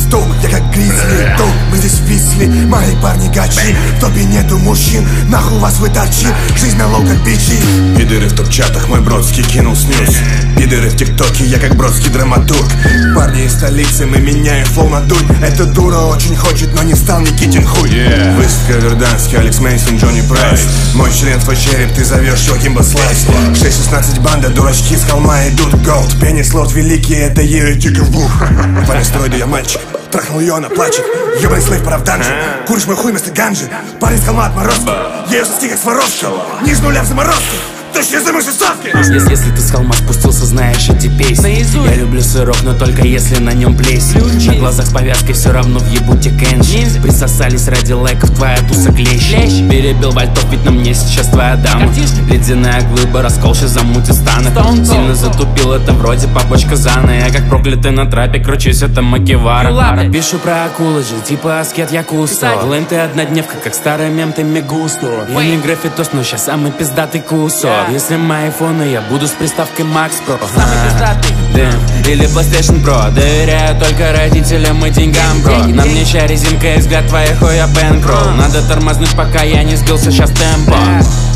стол, я как гризли. Дом, мы здесь висли, мои парни гачи. В топе нету мужчин, нахуй вас вы торчи. Жизнь на лоу как бичи. Пидоры в топ-чатах, мой бродский кинул снюс. Пидоры в тиктоке, я как бродский драматург. Парни из столицы, мы меняем флоу на дурь. Эта дура очень хочет, но не стал Никитин хуй. Выставка Верданский, Алекс Мейсон, Джонни Прайс. Мой член, твой череп, ты зовешь его Кимбо Слайс. 6-16 банда, дурачки с холма идут. Голд, пенис, лорд великий, это Ерри Тикервух. Парень строй, да я мальчик, трахнул ее, она плачет. Ёбаный слейв, пора в данжи. Куришь мой хуй вместо ганжи. Парень с холма отморозки, я ее соски как сваровка. Ниже нуля в заморозке. Если ты с холма спустился, знаешь эти песни. Я люблю сырок, но только если на нем плесень. На глазах с повязкой все равно въебу те кэнши. Присосались ради лайков, твоя туса клещ. Перебил вальтов, ведь на мне сейчас твоя дама. Ледяная глыба, раскол, сейчас замутит станок. Сильно затупил, это вроде побочка Зана. Я как проклятый на трапе, кручусь, это Макевара. Пишу про акулы же, типа аскет Якусто. Лэм ты однодневка, как старый мем, ты мегусто. Я не граффитос, но сейчас самый пиздатый кусок. Если мои фоны, я буду с приставкой Max Pro. Или PlayStation Pro. Доверяю только родителям и деньгам, бро. На мне ща резинка и взгляд твоих хуя бэнкролл. Надо тормознуть, пока я не сбился, сейчас темпо.